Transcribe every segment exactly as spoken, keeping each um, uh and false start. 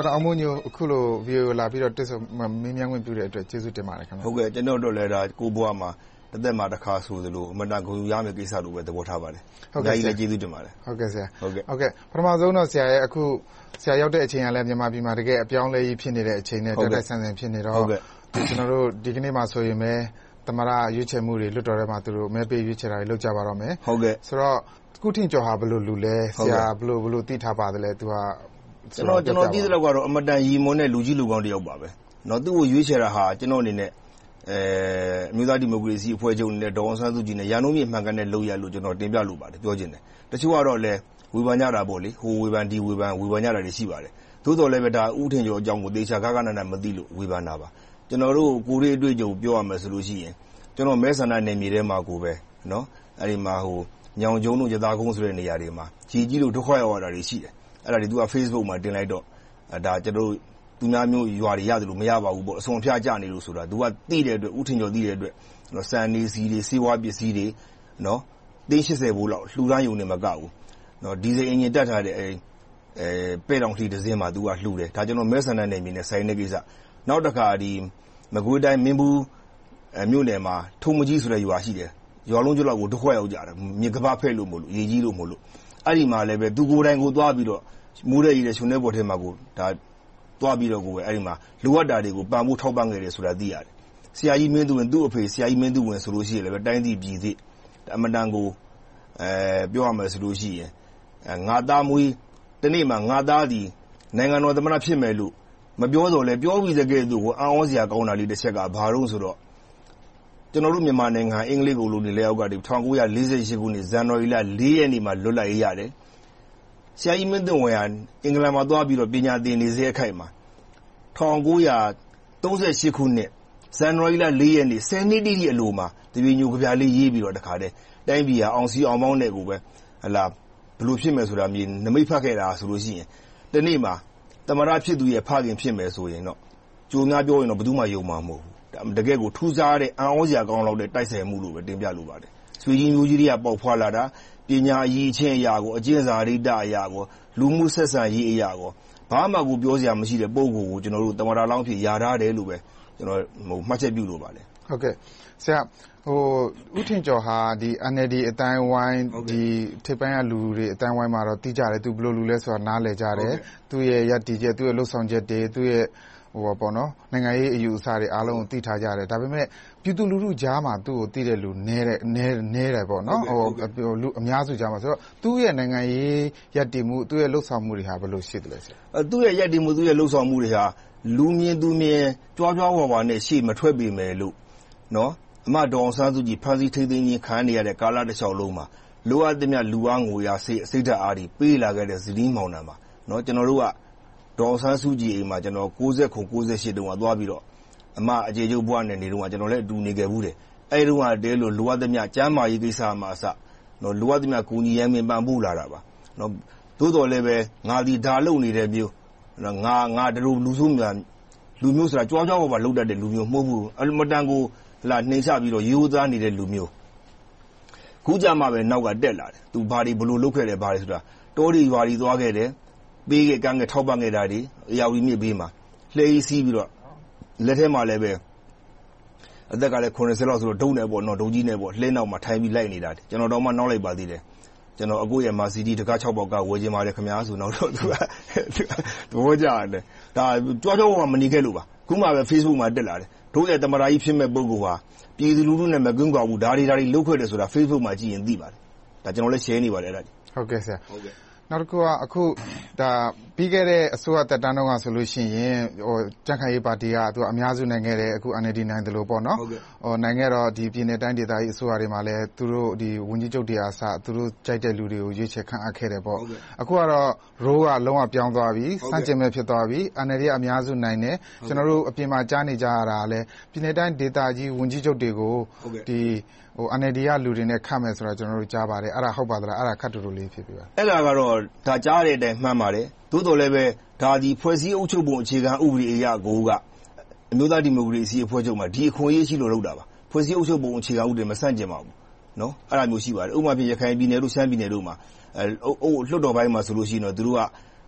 အမွန်ညိုအခုလို video လာပြီးတော့တက်ဆိုမင်းမြန်ဝင်ပြတဲ့အတွက်ကျေးဇူးတင်ပါတယ်ခင်ဗျာဟုတ်ကဲ့ကျွန်တော်တို့လည်းဒါကိုဘွားမှာတစ်သက်မှာတစ်ခါဆိုသလိုအမတန်ဂုဏ်ယူရမယ့်ကိစ္စလိုပဲသဘောထားပါတယ်ဟုတ်ကဲ့ကျေးဇူးတင်ပါတယ်ဟုတ်ကဲ့ဆရာဟုတ်ကဲ့ဟုတ်ကဲ့ပထမဆုံးတော့ဆရာရဲ့အခုဆရာရောက်တဲ့အချိန်ကလည်းမြန်မာပြည်မှာတကယ်အပြောင်းလဲကြီးဖြစ်နေတဲ့အချိန်နဲ့တက်တက်ဆန်းဆန်းဖြစ်နေတော့ကျွန်တော်တို့ဒီကနေ့မှာဆိုရင်ပဲသမရရွေးချယ်မှုတွေလွတ်တော်ထဲမှာသူတို့မဲပေးရွေးချယ်တာတွေလုပ်ကြပါတော့မယ်ဟုတ်ကဲ့ဆိုတော့ကုထင်ကျော်ဟာဘယ်လိုလူလဲဆရာဘယ်လိုဘယ်လိုသိထားပါသလဲသူကကျွန်တော်ကျွန်တော်သိသလောက်ကတော့အမတန်ရီမွန်တဲ့လူကြီးလူကောင်းတစ်ယောက်ပါပဲเนาะသူ့ကိုရွေးချယ်တာဟာကျွန်တော်အနေနဲ့အဲအမျိုးသားဒီမိုကရေစီအဖွဲ့ချုပ်နဲ့ဒေါ်အောင်ဆန်းစုကြည်နဲ့ရန်ကုန်ပြည်မှန်ကန်တဲ့လုပ်ရလို့ကျွန်တော်တင်ပြလိုပါတယ်ပြောချင်တယ်တချို့ကတော့လည်းဝေဖန်ကြတာပေါ့လေဟိုဝေဖန်ဒီဝေဖန်ဝေဖန်ကြတာတွေရှိပါတယ်သို့တော်လည်းပဲဒါဥထင်ကျော်အကြောင်းကိုသေချာကားကားနာနာမသိလို့ဝေဖန်တာပါကျွန်တော်တို့ကိုရေးအတွေ့အကြုံပြောရမယ်ဆိုလို့ရှိရင်ကျွန်တော်မဲဆန္ဒနယ်မြေထဲမှာကိုပဲเนาะအဲ့ဒီမှာဟိုညောင်ကျုံတို့ရသားကုန်းဆိုတဲ့နေရာတွေမှာကြီးကြီးလို့ဒုက္ခရောက်ရတာတွေရှိတယ်အဲ့ဒါတွေသူက Facebook မှာတင်လိုက်တော့ဒါကျွန်တော်သူများမျိုးရွာတွေရတယ်လို့မရပါဘူးပေါ့အစွန်ဖျားကြနေလို့ဆိုတာသူကသိတဲ့အတွက်ဥထင်ကျော်သိတဲ့အတွက်စံနေစီတွေစေဝါပစ္စည်းတွေနော်သိန်း၈၀ဘိုးလောက်လှူဒန်းယုံနေမကဘူးနော်ဒီဇယ်အင်ဂျင်တက်ထားတဲ့အဲအဲပဲ့တောင်ထီတစ်စင်းမှာသူကလှူတယ်ဒါကျွန်တော်မဲဆန္ဒနယ်မြေနဲ့ဆိုင်တဲ့ကိစ္စနောက်တစ်ခါဒီမကွေးတိုင်းမင်းဘူးမြို့နယ်မှာထုံမကြီးဆိုတဲ့ရွာရှိတယ်ရွာလုံးကျွတ်လောက်ကိုဒုက္ခရောက်ကြတယ်မြေကပဖဲ့လို့မလို့ရေကြီးလို့မလို့အဲ့ဒီမှာလည်းပဲသူကိုယ်တိုင်ကိုသွားပြီးတော့မိုးတဲ့ရေတဲ့ရှင်တဲ့ဘော်ထဲမှာကိုဒါသွားပြီးတော့ကိုပဲအဲ့ဒီမှာလိုအပ်တာတွေကိုပံ့ပိုးထောက်ပံ့ခဲ့တယ်ဆိုတာသိရတယ်ဆရာကြီးမင်းသူဝင်သူ့အဖေဆရာကြီးမင်းသူဝင်ဆိုလို့ရှိရင်လည်းပဲတိုင်းပြည်ပြည်သိအမတန်ကိုအဲပြောရမယ်ဆိုလို့ရှိရင်ငါသားမွေးတနေ့မှာငါသားဒီနိုင်ငံတော်သမ္မတဖြစ်မယ်လို့မပြောတော့လဲပြောပြီးတဲ့ကဲသူကိုအံ့ဩစရာကောင်းတာလေးတစ်ချက်ကဘာလို့ဆိုတော့ကျွန်တော်တို့မြန်မာနိုင်ငံအင်္ဂလိပ်ကိုလိုနေလဲအောက်ကဒီ၁၉၄၈ခုနှစ်ဇန်နဝါရီလ၄ရက်နေ့မှာလွတ်လပ်ရေးရတယ်ဆရာကြီးမင်းသွင်ဝင်းဟာအင်္ဂလန်မှာသွားပြီးတော့ပညာသင်နေစေအခိုက်မှာ၁၉၃၈ခုနှစ်ဇန်နဝါရီလ၄ရက်နေ့ဆယ်နှစ်တိတိအလိုမှာတပည့်ညိုကြပြလေးရေးပြီးတော့တခါတည်းတိုင်းပြည်ဟာအောင်စီအောင်ပေါင်းတဲ့ကိုပဲဟလာဘလို့ဖြစ်မယ်ဆိုတာမြေနမိတ်ဖတ်ခဲ့တာဆိုလို့ရှိရင်တနေ့မှာတမရဖြစ်သူရဲ့ဖခင်ဖြစ်မယ်ဆိုရင်တော့ကြိုများပြောရင်တော့ဘယ်သူမှယုံမှာမဟုတ်ဘူးတကယ်ကိုထူးခြားတဲ့အံ့ဩစရာကောင်းလောက်တဲ့တိုက်ဆိုင်မှုလို့ပဲတင်ပြလိုပါတယ်ဆွေကြီးမျိုးကြီးတွေကပေါက်ဖွာလာတာပညာအရေးချင်းအရာကိုအကျင့်စာရိတ္တအရာကိုလူမှုဆက်ဆံရေးအရာကိုဘာမှကိုပြောစရာမရှိတဲ့ပုံကိုကျွန်တော်တို့တမရလောင်းဖြစ်ယာထားတယ်လို့ပဲကျွန်တော်ဟိုမှတ်ချက်ပြုလိုပါတယ်ဟုတ်ကဲ့ဆရာဟိုဥထင်ကျော်ဟာဒီ N L D အတိုင်းဝိုင်းဒီထိပ်ပိုင်းကလူတွေအတိုင်းဝိုင်းမှာတော့သိကြတယ်သူဘယ်လိုလူလဲဆိုတာနားလည်ကြတယ်သူ့ရဲ့ယက်တီချက်သူ့ရဲ့လှုပ်ဆောင်ချက်တွေသူ့ရဲ့ဟိုပေါ့နော်နိုင်ငံရေးအယူအဆတွေအားလုံးကိုသိထားကြတယ်ဒါပေမဲ့ပြည်သူလူထုကြားမှာသူ့ကိုသိတဲ့လူနည်းတဲ့နည်းနည်းတယ်ပေါ့နော်ဟိုလူအများစုကြားမှာဆိုတော့သူ့ရဲ့နိုင်ငံရေးယက်တီမှုသူ့ရဲ့လှုပ်ဆောင်မှုတွေဟာဘယ်လိုရှိတယ်လဲဆရာအဲသူ့ရဲ့ယက်တီမှုသူ့ရဲ့လှုပ်ဆောင်မှုတွေဟာလူမြင်သူမြင်ကြွားကြွားဝါဝါနဲ့ရှေ့မထွက်ပေမဲ့လို့နော်အမဒေါ်အောင်ဆန်းစုကြည်ဖန်စီထိသိမ်းခြင်းခံရတဲ့ကာလတစ်လျှောက်လုံးမှာလိုအပ်တဲ့မြလူအားငွေအားစိတ်စိတ်ဓာတ်အားတွေပေးလာခဲ့တဲ့ဇီးမောင်နှံပါနော်ကျွန်တော်တို့ကဒေါ်အောင်ဆန်းစုကြည်အိမ်မှာကျွန်တော်၉၀ခု၉၈တုန်းကသွားပြီးတော့အမအခြေချုပ်ဘွားနဲ့နေတုန်းကကျွန်တော်လည်းအတူနေခဲ့ဘူးတယ်အဲဒီတုန်းကတဲလို့လိုအပ်တဲ့မြကျမ်းမာရေးကိစ္စမှာအစနော်လိုအပ်တဲ့မြကိုကြီးရမ်းမင်းပံ့ပိုးလာတာပါနော်သို့တော်လည်းပဲငါဒီဒါလုံနေတဲ့မျိုးနော်ငါငါတို့လူစုများလူမျိုးဆိုတာကြွားကြွားပေါ်မှာလှုပ်တတ်တဲ့လူမျိုးမဟုတ်ဘူးအမတန်ကိုလာနှိမ့်ချပြီးတော့ရိုးသားနေတဲ့လူမျိုးခုကြမှာပဲနောက်ကတက်လာတယ်သူဘာတွေဘလို့လုပ်ခဲ့တယ်ဘာတွေဆိုတာတောတွေရွာတွေသွားခဲ့တယ်ပေးခဲ့ကမ်းခဲ့ထောက်ပံ့ခဲ့တာတွေအရာဝတီမြစ်ဘေးမှာလှေစီးပြီးတော့လက်ထဲမှာလည်းပဲအသက်ကလည်း၇၀လောက်ဆိုတော့ဒုံနဲ့ပေါ့နော်ဒုံကြီးနဲ့ပေါ့လှဲနောက်မှာထိုင်ပြီးလိုက်နေတာကျွန်တော်တော့မှနောက်လိုက်ပါသေးတယ်ကျွန်တော်အကိုရဲ့မာစီဒီတကား၆ပေါက်ကဝယ်ခြင်းပါတယ်ခင်ဗျာဆိုတော့သူကသဘောကျတယ်ဒါကြွားကြွားမှမနေခဲ့လို့ပါခုမှပဲ Facebook မှာတက်လာတယ်တို့ရဲ့တမရာကြီးဖြစ်မဲ့ပုဂ္ဂိုလ်ဟာပြည်သူလူထုနဲ့မကင်းကွာဘူးဒါတွေဒါတွေလုတ်ခဲ့တယ်ဆိုတာ Facebook မှာကြည့်ရင်သိပါတယ်ဒါကျွန်တော်လည်း share နေပါတယ်အဲ့ဒါဟုတ်ကဲ့ဆရာဟုတ်ကဲ့နောက်တစ်ခုကအခုဒါပြီးခဲ့တဲ့အစိုးရတက်တန်းတော့ဆိုလို့ရှိရင်ဟိုကြံ့ခိုင်ရေးပါတီကသူကအများစုနိုင်ခဲ့တယ်အခု N L D နိုင်တယ်လို့ပေါ့နော်ဟိုနိုင်ခဲ့တော့ဒီပြည်နယ်တိုင်းဒေသကြီးအစိုးရတွေမှာလည်းသူတို့ဒီဝန်ကြီးချုပ်တွေအားစသူတို့ကြိုက်တဲ့လူတွေကိုရွေးချယ်ခန့်အပ်ခဲ့တယ်ပေါ့အခုကတော့ role ကလုံးဝပြောင်းသွားပြီစန့်ကျင်မဲ့ဖြစ်သွားပြီ N L D ကအများစုနိုင်တယ်ကျွန်တော်တို့အပြင်မှာကြားနေကြရတာလည်းပြည်နယ်တိုင်းဒေသကြီးဝန်ကြီးချုပ်တွေကိုဒီဟို N L D ကလူတွေနဲ့ခတ်မယ်ဆိုတာကျွန်တော်တို့ကြားပါတယ်အဲ့ဒါဟုတ်ပါသလားအဲ့ဒါခတ်တူတူလေးဖြစ်ပြီပါအဲ့ဒါကတော့ဒါကြားတဲ့အတိုင်းမှန်ပါတယ်သို့တော်လည်းပဲဒါဒီဖွဲ့စည်းအုပ်ချုပ်ပုံအခြေခံဥပဒေအရကိုကအမျိုးသားဒီမိုကရေစီအဖွဲ့ချုပ်မှာဒီအခွင့်အရေးရှိလို့လုပ်တာပါဖွဲ့စည်းအုပ်ချုပ်ပုံအခြေခံဥပဒေမဆန့်ကျင်ပါဘူးနော်အဲ့ဒါမျိုးရှိပါတယ်ဥပမာပြရခိုင်ပြည်နယ်တို့ရှမ်းပြည်နယ်တို့မှာအဲလွှတ်တော်ပိုင်းမှာဆိုလို့ရှိရင်တော့သူတို့က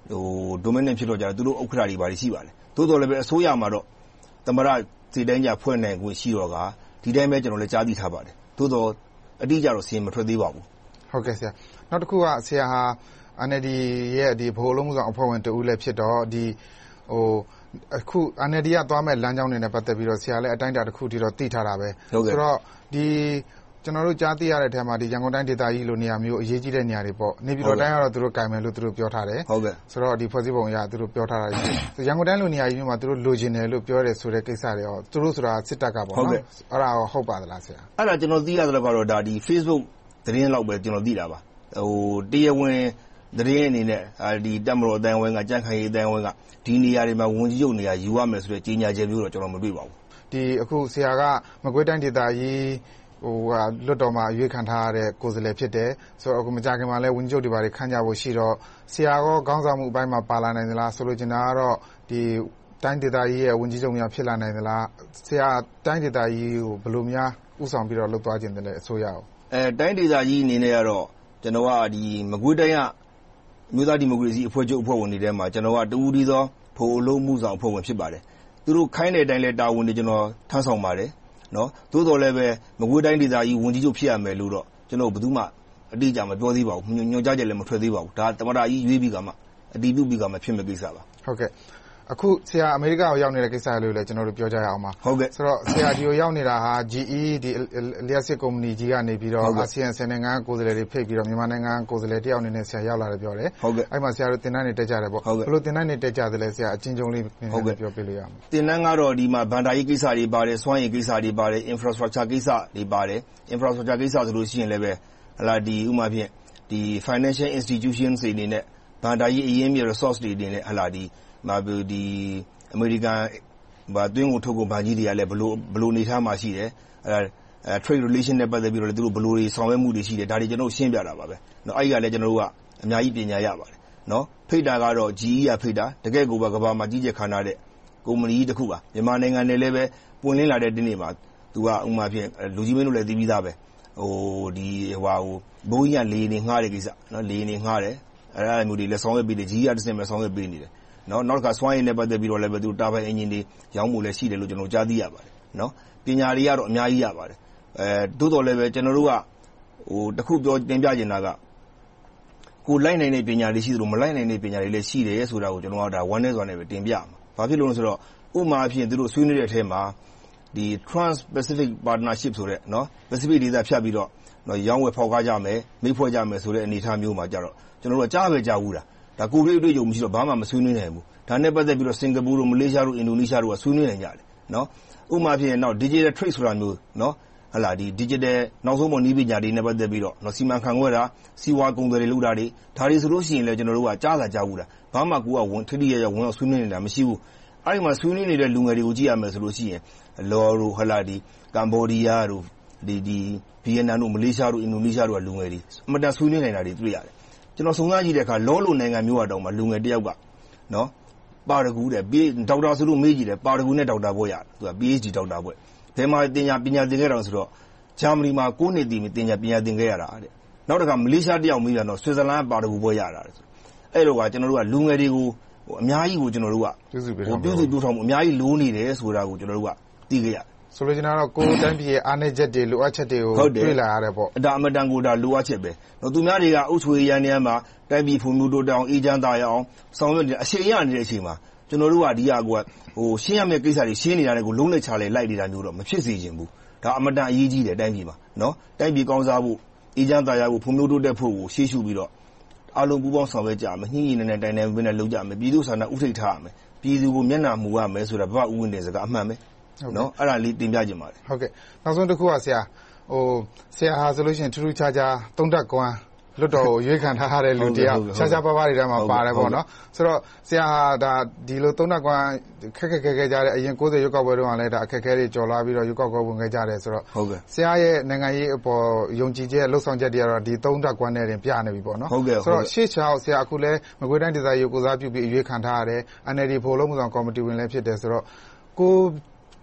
dominant ဖြစ်တော့ကြတယ်သူတို့ဥက္ကဋ္ဌတွေပါရှိပါတယ်သို့တော်လည်းပဲအစိုးရမှာတော့သမရစီတိုင်းကြဖွဲ့နိုင်ကိုရှိတော့ကဒီတိုင်းပဲကျွန်တော်လည်းကြားသိထားပါတယ်သို့တော်အတိအကျတော့စီရင်မထွက်သေးပါဘူးဟုတ်ကဲ့ဆရာနောက်တစ်ခုကဆရာဟာ N L D ရဲ့ဒီဗဟိုလုံးမှုဆောင်အဖွဲ့ဝင်တဦးလည်းဖြစ်တော့ဒီဟိုအခု N L D ကသွားမဲ့လမ်းကြောင်းတွေနဲ့ပတ်သက်ပြီးတော့ဆရာလည်းအတိုင်းအတာတစ်ခုထိတော့သိထားတာပဲဆိုတော့ဒီကျွန်တော်တို့ကြားသိရတဲ့အထက်မှာဒီရန်ကုန်တိုင်းဒေသကြီးလိုနေရာမျိုးအရေးကြီးတဲ့နေရာတွေပေါ့နေပြည်တော်တိုင်းကတော့သူတို့ကင်မယ်လို့သူတို့ပြောထားတယ်ဟုတ်ကဲ့ဆိုတော့ဒီဖွဲ့စည်းပုံအရသူတို့ပြောထားတာရှိရန်ကုန်တိုင်းလိုနေရာကြီးမျိုးမှာသူတို့လိုချင်တယ်လို့ပြောတယ်ဆိုတဲ့ကိစ္စတွေရောသူတို့ဆိုတာစစ်တပ်ကပေါ့နော်အဲ့ဒါဟုတ်ပါသလားဆရာအဲ့ဒါကျွန်တော်သိရသလောက်ကတော့ဒါဒီ Facebook သတင်းလောက်ပဲကျွန်တော်သိတာပါဟိုတရားဝင်သတင်းအနေနဲ့ဒီတက်မတော်အတိုင်းဝိုင်းကကြန့်ခိုင်ရေးအတိုင်းဝိုင်းကဒီနေရာတွေမှာဝန်ကြီးချုပ်နေရာယူရမယ်ဆိုတဲ့ကြေညာချက်မျိုးတော့ကျွန်တော်မတွေ့ပါဘူးဒီအခုဆရာကမကွေးတိုင်းဒေသကြီးဟိုကလွတ်တော်မှာရွေးခံထားရတဲ့ကိုယ်စားလှယ်ဖြစ်တယ်ဆိုတော့အခုမကြခင်မှာလဲဝန်ကြီးချုပ်တွေပါခန့်ကြဖို့ရှိတော့ဆရာကခေါင်းဆောင်မှုအပိုင်းမှာပါလာနိုင်သလားဆိုလို့ကျင်တာကတော့ဒီတိုင်းဒေသကြီးရဲ့ဝန်ကြီးချုပ်များဖြစ်လာနိုင်သလားဆရာတိုင်းဒေသကြီးကိုဘယ်လိုများဥဆောင်ပြီးတော့လှုပ်သွားခြင်းတလဲအစိုးရအောင်အဲတိုင်းဒေသကြီးအနေနဲ့ကတော့ကျွန်တော်ကဒီမကွေးတိုင်းကမြို့သားဒီမိုကရေစီအဖွဲ့ချုပ်အဖွဲ့ဝင်တွေထဲမှာကျွန်တော်ကတူဦးဒီသောဖိုအလုံးမှုဆောင်အဖွဲ့ဝင်ဖြစ်ပါတယ်သူတို့ခိုင်းတဲ့အတိုင်းလဲတာဝန်တွေကျွန်တော်ထမ်းဆောင်ပါတယ်နော်သို့တော်လည်းပဲမကွေးတိုင်းဒေသကြီးဝန်ကြီးချုပ်ဖြစ်ရမယ်လို့တော့ကျွန်တော်ဘယ်သူမှအတိအကျမပြောသေးပါဘူးညွှန်ကြားချက်လည်းမထွက်သေးပါဘူးဒါသမရကြီးရွေးပြီးကမှအတီးပြုပြီးကမှဖြစ်မဲ့ကိစ္စပါဟုတ်ကဲ့အခုဆရာအမေရိကကိုရောက်နေတဲ့ကိစ္စလို့လည်းကျွန်တော်တို့ပြောကြရအောင်ပါဟုတ်ကဲ့ဆိုတော့ဆရာဒီကိုရောက်နေတာဟာ G E ဒီလျှက်စစ်ကုမ္ပဏီကြီးကနေပြီးတော့အာဆီယံဆယ်နိုင်ငံကိုယ်စားလှယ်တွေဖိတ်ပြီးတော့မြန်မာနိုင်ငံကိုယ်စားလှယ်တယောက်အနေနဲ့ဆရာရောက်လာတယ်ပြောတယ်ဟုတ်ကဲ့အဲ့မှာဆရာတို့တင်တန်းနေတက်ကြတယ်ပေါ့ဘယ်လိုတင်တန်းနေတက်ကြတယ်လဲဆရာအချင်းချင်းလေးပြောပြလို့ရမှာတင်တန်းကတော့ဒီမှာဘန်ဒါရေးကိစ္စတွေပါတယ်စွမ်းရည်ကိစ္စတွေပါတယ် infrastructure ကိစ္စတွေပါတယ် infrastructure ကိစ္စဆိုလို့ရှိရင်လည်းပဲဟလာဒီဥမာဖြင့်ဒီ financial institutions တွေအနေနဲ့ဘန်ဒါရေးအရင်းမြစ် resource တွေအနေနဲ့ဟလာဒီမှာဒီအမေရိကန်ဘာတွင်းကိုထုတ်ကုန်ဘာကြီးတွေကလည်းဘလို့ဘလို့နေထားမှရှိတယ်အဲ trade relation နဲ့ပတ်သက်ပြီးတော့လည်းသူတို့ဘလို့တွေဆောင်ရွက်မှုတွေရှိတယ်ဒါတွေကျွန်တော်ရှင်းပြတာပါပဲเนาะအဲ့ဒီကလည်းကျွန်တော်တို့ကအများကြီးပညာရပါတယ်เนาะဖိတ်တာကတော့ G E ကဖိတ်တာတကယ့်ကိုပဲကဘာမှာကြီးကျယ်ခမ်းနားတဲ့ကုမ္ပဏီတစ်ခုပါမြန်မာနိုင်ငံနဲ့လည်းပဲပွင့်လင်းလာတဲ့တင်းတွေမှာသူကဥမာဖြင့်လူကြီးမင်းတို့လည်းသိပြီးသားပဲဟိုဒီဟိုဘိုးကြီးကလေနေငှားတဲ့ကိစ္စเนาะလေနေငှားတယ်အဲ့ဒါမျိုးတွေလည်းဆောင်ရွက်ပြီးတယ် G E ကတစ်စင်ပဲဆောင်ရွက်ပေးနေတယ်နော်နောက်ကစွမ်းရည်နဲ့ပတ်သက်ပြီးတော့လည်းပဲသူတာဘိုင်အင်ဂျင်တွေရောင်းမှုလည်းရှိတယ်လို့ကျွန်တော်ကြားသိရပါတယ်နော်ပညာတွေကတော့အများကြီးရပါတယ်အဲသို့တော်လည်းပဲကျွန်တော်တို့ကဟိုတခုပြောတင်ပြချင်တာကကိုလိုက်နိုင်တဲ့ပညာတွေရှိသလိုမလိုက်နိုင်တဲ့ပညာတွေလည်းရှိတယ်ဆိုတာကိုကျွန်တော်ကဒါone day ဆိုနဲ့ပဲတင်ပြမှာဘာဖြစ်လို့လဲဆိုတော့ဥပမာအဖြစ်သူတို့ဆွေးနွေးတဲ့အထက်မှာဒီ Trans-Pacific Partnership ဆိုတဲ့နော် Pacific ဒေသဖြတ်ပြီးတော့နော်ရောင်းဝယ်ဖောက်ကားကြမယ်မိဖွဲ့ကြမယ်ဆိုတဲ့အနေအထားမျိုးမှာကြတော့ကျွန်တော်တို့ကကြားပဲကြားဘူးတာဒါကိုရီးယားတွေ့ကြုံမရှိတော့ဘာမှမဆွေးနွေးနိုင်ဘူးဒါနဲ့ပတ်သက်ပြီးတော့စင်ကာပူတို့မလေးရှားတို့အင်ဒိုနီးရှားတို့ကဆွေးနွေးနိုင်ကြတယ်နော်ဥပမာဖြစ်ရင်တော့ digital trade ဆိုတာမျိုးနော်ဟလာဒီ digital နောက်ဆုံးပေါ်နည်းပညာတွေနဲ့ပတ်သက်ပြီးတော့နော်စီမံခန့်ခွဲတာစီဝါကုန်တွေလုပ်တာတွေဒါတွေဆိုလို့ရှိရင်လည်းကျွန်တော်တို့ကကြားတာကြားဘူးလားဘာမှကိုကဝန်ထိတိရရဝန်အောင်ဆွေးနွေးနေတာမရှိဘူးအဲ့ဒီမှာဆွေးနွေးနေတဲ့လူငယ်တွေကိုကြည့်ရမယ်ဆိုလို့ရှိရင်လော်တို့ဟလာဒီကမ်ဘောဒီးယားတို့ဒီဒီဗီယက်နမ်တို့မလေးရှားတို့အင်ဒိုနီးရှားတို့ကလူငယ်တွေအမတန်ဆွေးနွေးနေတာတွေတွေ့ရတယ်ကျွန်တော်စုံစမ်းကြည့်တဲ့အခါလောလိုနိုင်ငံမျိုးအတောင်မှာလူငယ်တယောက်ကနော်ပါရဂူတဲ့ဒေါက်တာဆိုလို့မေးကြည့်တယ်ပါရဂူနဲ့ဒေါက်တာဘွဲ့ရတယ်သူက P H D ဒေါက်တာဘွဲ့ဘယ်မှာတင်ညာပညာသင်ခဲ့တာဆိုတော့ဂျာမနီမှာကိုးနှစ်တည်တင်ညာပညာသင်ခဲ့ရတာတဲ့နောက်တစ်ခါမလေးရှားတယောက်မေးတာတော့ဆွစ်ဇာလန်ပါရဂူဘွဲ့ရတာတဲ့အဲ့လိုကကျွန်တော်တို့ကလူငယ်တွေကိုဟိုအများကြီးကိုကျွန်တော်တို့ကပြုစုပြုစုပြုထောင်မှုအများကြီးလိုနေတယ်ဆိုတာကိုကျွန်တော်တို့ကသိခဲ့ရတယ်ဆိုလိုချင်တာတော့ကိုယ်တိုင်းပြည်ရဲ့အားနည်းချက်တွေလိုအပ်ချက်တွေကိုတွေ့လာရတယ်ပေါ့ဒါအမတန်ကိုဒါလိုအပ်ချက်ပဲတော့သူများတွေကအုပ်ချုပ်ရေးရန်နေရာမှာတိုင်းပြည်ဖွံ့ဖြိုးတိုးတက်အောင်အေးချမ်းသာရအောင်ဆောင်ရွက်နေတဲ့အချိန်ရနေတဲ့အချိန်မှာကျွန်တော်တို့ကဒီဟာကိုဟိုရှင်းရမယ့်ကိစ္စတွေရှင်းနေတာတွေကိုလုံးလက်ချလဲလိုက်နေတာမျိုးတော့မဖြစ်စေချင်ဘူးဒါအမတန်အရေးကြီးတယ်တိုင်းပြည်မှာနော်တိုင်းပြည်ကောင်းစားဖို့အေးချမ်းသာရဖို့ဖွံ့ဖြိုးတိုးတက်ဖို့ကိုရှေ့ရှုပြီးတော့အားလုံးပူးပေါင်းဆောင်ရွက်ကြမယ်ညှိညှိနှိုင်းနှိုင်းတိုင်တိုင်ပင်ပင်လုပ်ကြမယ်ပြည်သူ့ဆန္ဒဥထိတ်ထားရမယ်ပြည်သူကိုမျက်နှာမူရမယ်ဆိုတာဘဝဥဝင်တဲ့စကားအမှန်ပဲနော်အဲ့ဒါလေးတင်ပြခြင်းပါတယ်ဟုတ်ကဲ့နောက်ဆုံးတစ်ခုကဆရာဟိုဆရာဟာဆိုလို့ရှိရင်ထူးထူးခြားခြားသုံးတက်ကွမ်းလွတ်တော်ကိုရွေးခံထားရတဲ့လူတယောက်ခြားခြားပါးပါးတွေထဲမှာပါတယ်ပေါ့နော်ဆိုတော့ဆရာဟာဒါဒီလိုသုံးတက်ကွမ်းခက်ခက်ခဲခဲကြတဲ့အရင်ကိုးဆယ်ရွေးကောက်ပွဲတုန်းကလည်းဒါအခက်အခဲတွေကြော်လာပြီးတော့ရွေးကောက်ပွဲဝင်ခဲ့ကြတယ်ဆိုတော့ဆရာရဲ့နိုင်ငံရေးအပေါ်ယုံကြည်ချက်လှုပ်ဆောင်ချက်တွေကတော့ဒီသုံးတက်ကွမ်းနဲ့တင်ပြနေပြီပေါ့နော်ဆိုတော့ရှေ့ချောက်ဆရာအခုလည်းမကွေးတိုင်းဒေသကြီးကိုစားပြုပြီးရွေးခံထားရတဲ့ N L D ဖိုလုံးမှုဆောင်ကော်မတီဝင်လည်းဖြစ်တယ်ဆိုတော့ကို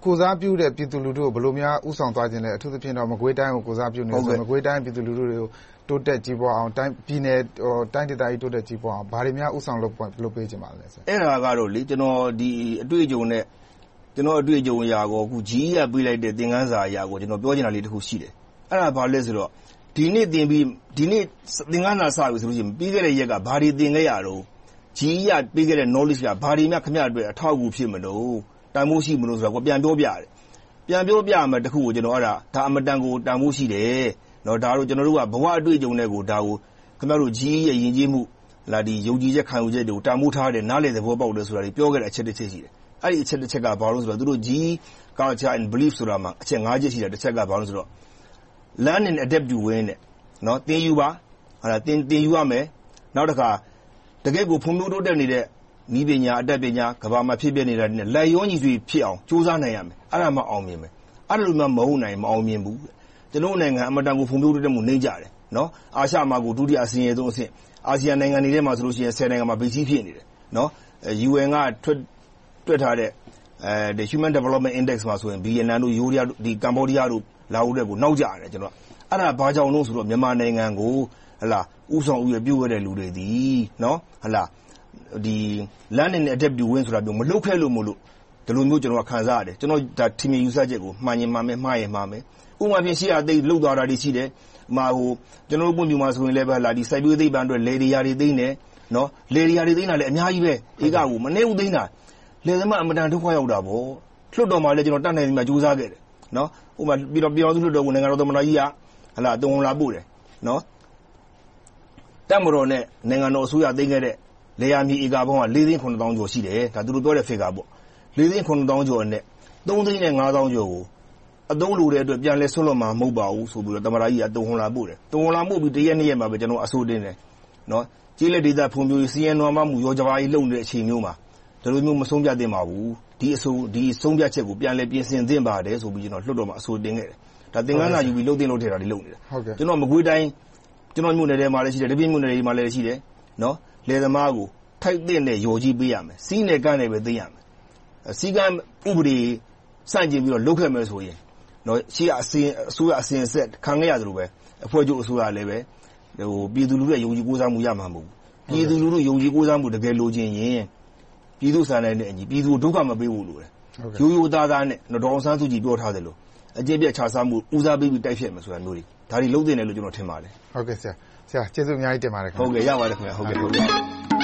ကိုစားပြုတဲ့ပြည်သူလူထုကိုဘယ်လိုများဥဆောင်သွားခြင်းလဲအထူးသဖြင့်တော့မကွေးတိုင်းကိုကိုစားပြုနေဆိုမကွေးတိုင်းပြည်သူလူထုတွေကိုတိုးတက်ကြီးပွားအောင်တိုင်းပြည်နယ်တိုင်းဒေသကြီးတိုးတက်ကြီးပွားအောင်ဘာတွေများဥဆောင်လုပ်လုပ်ပေးခြင်းပါလဲဆရာအဲ့ဒါကတော့လေကျွန်တော်ဒီအတွေ့အကြုံနဲ့ကျွန်တော်အတွေ့အကြုံအရာကိုအခုကြီးရပေးလိုက်တဲ့သင်ခန်းစာအရာကိုကျွန်တော်ပြောချင်တာလေးတစ်ခုရှိတယ်အဲ့ဒါဘာလဲဆိုတော့ဒီနေ့သင်ပြီးဒီနေ့သင်ခန်းစာစပြီဆိုလို့ရှိရင်ပြီးခဲ့တဲ့ရက်ကဘာတွေသင်ခဲ့ရတော့ကြီးရပေးခဲ့တဲ့ knowledge ကဘာတွေများခင်ဗျားအတွက်အထောက်အကူဖြစ်မလို့တန်ဖိုးရှိမလို့ဆိုတော့ကိုပြန်ပြောပြတယ်ပြန်ပြောပြမယ်တခုကိုကျွန်တော်အဲ့ဒါဒါအမတန်ကိုတန်ဖိုးရှိတယ်နော်ဒါတို့ကျွန်တော်တို့ကဘဝအတွေ့အကြုံတွေကိုဒါကိုခင်ဗျားတို့ကြီးရဲ့ယဉ်ကျေးမှုလာဒီယုံကြည်ချက်ခံယူချက်တွေကိုတန်ဖိုးထားတယ်နားလည်သဘောပေါက်တယ်ဆိုတာတွေပြောခဲ့တဲ့အချက်တစ်ချက်ရှိတယ်အဲ့ဒီအချက်တစ်ချက်ကဘာလို့ဆိုတော့သူတို့ကြီး culture and belief ဆိုတာမှာအချက်၅ချက်ရှိတယ်တစ်ချက်ကဘာလို့ဆိုတော့ learn and adapt to win နဲ့နော်သင်ယူပါဟာသင်သင်ယူရမယ်နောက်တစ်ခါတကယ်ကိုဖွံ့ဖြိုးတိုးတက်နေတဲ့ဤပညာအတတ်ပညာကဘာမှာဖြစ်ပြနေတာနဲ့လက်ရောညီစွာဖြစ်အောင်စူးစမ်းနိုင်ရမယ်အဲ့ဒါမှအောင်မြင်မယ်အဲ့လိုမှမဟုတ်နိုင်မအောင်မြင်ဘူးကျွန်တော်နိုင်ငံအမတန်ကိုဖွံ့ဖြိုးတိုးတက်မှုနှိမ့်ကြတယ်နော်အာရှမှာကိုဒုတိယအဆင့်ရဲဆုံးအဆင့်အာဆီယံနိုင်ငံတွေထဲမှာဆိုလို့ရှိရင်ဆယ်နိုင်ငံမှာဘေးကြီးဖြစ်နေတယ်နော် ယူအန် ကထွက်တွက်ထားတဲ့အဲ Human Development Index မှာဆိုရင်ဗီယက်နမ်တို့ယိုးရီးယားတို့ဒီကမ္ဘောဒီးယားတို့လာဦးတဲ့ကိုနောက်ကျတယ်ကျွန်တော်အဲ့ဒါဘာကြောင့်လို့ဆိုတော့မြန်မာနိုင်ငံကိုဟလာဥဆောင်ဥရပြုတ်ရတဲ့လူတွေဒီနော်ဟလာဒီ learn and adapt to win ဆိုတာမျိုးမလုပ်ခဲ့လို့မလို့ဒီလိုမျိုးကျွန်တော်ခံစားရတယ်ကျွန်တော်ဒါထင်မြင်ယူဆချက်ကိုမှန်ရင်မှန်မယ်မှားရင်မှားမယ်ဥပမာဖြင့်ရှေ့အသိလှုပ်သွားတာတွေရှိတယ်မှာဟိုကျွန်တော်တို့ပုံပြမှာဆိုရင်လည်းပဲလာဒီစိုက်ပျိုးသိပ္ပံအတွက်လေဒီယာတွေသိနေနော်လေဒီယာတွေသိနေတာလည်းအများကြီးပဲဧကကိုမနေဘူးသိနေတာလေသမားအမတန်ဒုက္ခရောက်တာပေါ့လွတ်တော်မှာလည်းကျွန်တော်တတ်နိုင်ပြီမှကြိုးစားခဲ့တယ်နော်ဥပမာပြီးတော့ပြောင်းစုလွတ်တော်ကိုနိုင်ငံတော်သမ္မတကြီးကဟလာတုံလာပို့တယ်နော်တက်မတော်နဲ့နိုင်ငံတော်အစိုးရသိမ်းခဲ့တဲ့လေယာမြေဧကပေါင်းက၄သိန်းခုနှစ်သောင်းကျော်ရှိတယ်ဒါသူတို့ပြောတဲ့ figure ပေါ့၄သိန်းခုနှစ်သောင်းကျော်နဲ့၃သိန်းနဲ့၅သောင်းကျော်ကိုအသုံးလိုတဲ့အတွက်ပြန်လဲဆွတ်လွတ်မှာမဟုတ်ပါဘူးဆိုပြီးတော့သမ္မတကြီးကတုံဟွန်လာပို့တယ်တုံဟွန်လာပို့ပြီးတရက်နှစ်ရက်မှာပဲကျွန်တော်အစိုးတင်တယ်နော်ကြီးလက်ဒေသဖွံ့ဖြိုးရေးစီးရဲနွားမမှုရောကြပါကြီးလုံတဲ့အချိန်မျိုးမှာဒီလိုမျိုးမဆုံးဖြတ်သင့်ပါဘူးဒီအစိုးဒီဆုံးဖြတ်ချက်ကိုပြန်လဲပြင်ဆင်သင့်ပါတယ်ဆိုပြီးကျွန်တော်လွှတ်တော်မှာအစိုးတင်ခဲ့တယ်ဒါသင်္ကန်းစာယူပြီးလှုပ်တင်လို့ထည့်တာတွေလုပ်နေတယ်ကျွန်တော်မကွေးတိုင်းကျွန်တော်မြို့နယ်ထဲမှာလည်းရှိတယ်တပည့်မြို့နယ်တွေမှာလည်းရှိတယ်နော်လယ်သမားကိုထိုက်တဲ့ရော်ကြီးပေးရမယ်စီးနယ်ကန်းနယ်ပဲသိရမယ်စီကံဥပဒေစန့်ကျင်ပြီးတော့လုပ်ခဲ့မယ်ဆိုရင်နော်ရှေ့အစင်အစိုးရအစင်ဆက်ခံခဲ့ရတယ်လို့ပဲအဖွဲ့ချုပ်အစိုးရလည်းပဲဟိုပြည်သူလူထုရဲ့ယုံကြည်ကိုးစားမှုရမှာမဟုတ်ဘူးပြည်သူလူထုယုံကြည်ကိုးစားမှုတကယ်လိုချင်ရင်ပြည်သူစာနယ်နဲ့အညီပြည်သူဒုက္ခမပေးဘူးလို့လေရိုးရိုးသားသားနဲ့ဒေါအောင်ဆန်းစုကြည်ပြောထားတယ်လို့အကျင့်ပြတ်ခြားစားမှုဦးစားပေးပြီးတိုက်ဖြတ်မယ်ဆိုတာမျိုးတွေဒါတွေလုံးသိတယ်လို့ကျွန်တော်ထင်ပါတယ်ဟုတ်ကဲ့ဆရာဆရာကျေးဇူးအများကြီးတင်ပါတယ်ခင်ဗျဟုတ်ကဲ့ရပါတယ်ခင်ဗျဟုတ်ကဲ့ဟုတ်ကဲ့